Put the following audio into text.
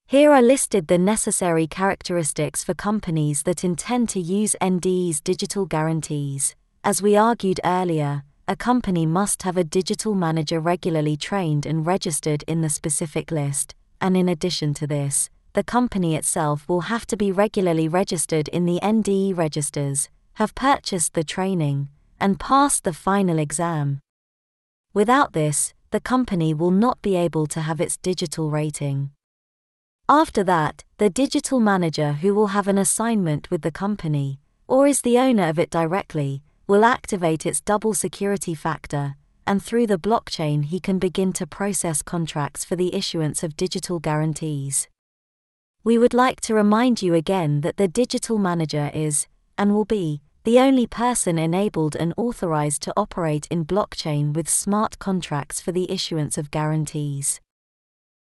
Here are listed the necessary characteristics for companies that intend to use NDE's digital guarantees. As we argued earlier, a company must have a digital manager regularly trained and registered in the specific list, and in addition to this, the company itself will have to be regularly registered in the NDE registers, have purchased the training, and passed the final exam. Without this, the company will not be able to have its digital rating. After that, the digital manager, who will have an assignment with the company, or is the owner of it directly, will activate its double security factor, and through the blockchain he can begin to process contracts for the issuance of digital guarantees. We would like to remind you again that the digital manager is, and will be, the only person enabled and authorized to operate in blockchain with smart contracts for the issuance of guarantees.